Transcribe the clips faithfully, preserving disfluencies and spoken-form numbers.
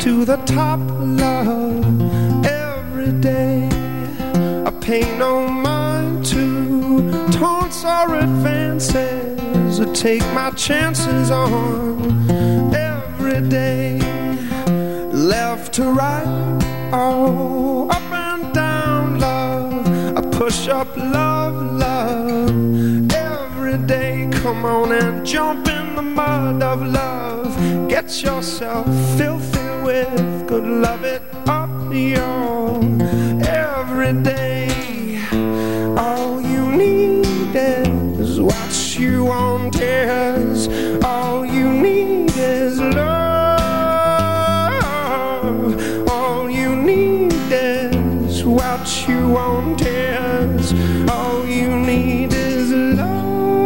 to the top, love, every day. I pay no mind to taunts or advances, I take my chances on every day. Left to right, oh, up and down, love, I push up, love, love, every day. Come on and jump in the mud of love. Get yourself filthy with good love it up, y'all, every day. All you need is what you want is, all you need is love. All you need is what you want is, all you need is love.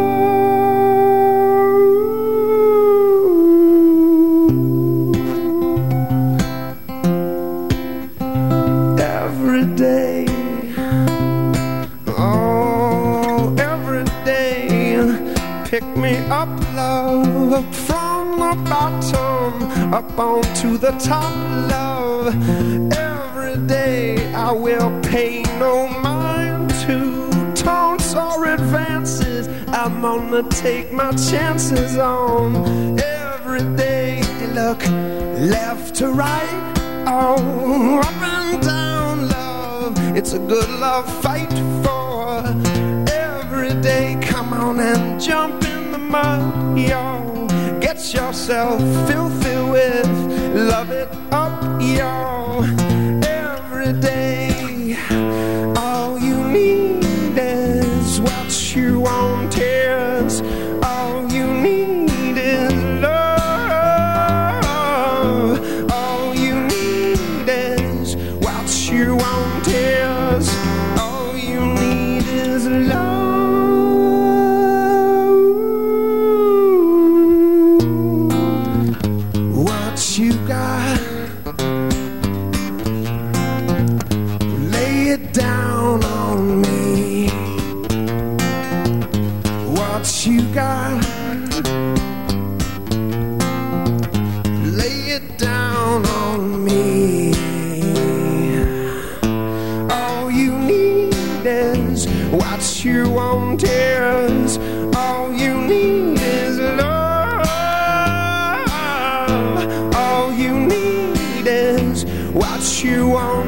Every day, oh, every day, pick me up, love, up from the bottom, up onto the top, love. Every day I will pay no mind to taunts or advances, I'm gonna take my chances on every day. Look left to right, oh, up and down, love, it's a good love fight for every day. Come on and jump in the mud, y'all, get yourself filthy with love it up, y'all, every day. All you need is what you want is, all you need is love. All you need is what you want is, all you need is love. What you got, lay it down on me. What you got, lay it down on me. All you need is what you want is, all you need is love. All you need is what you want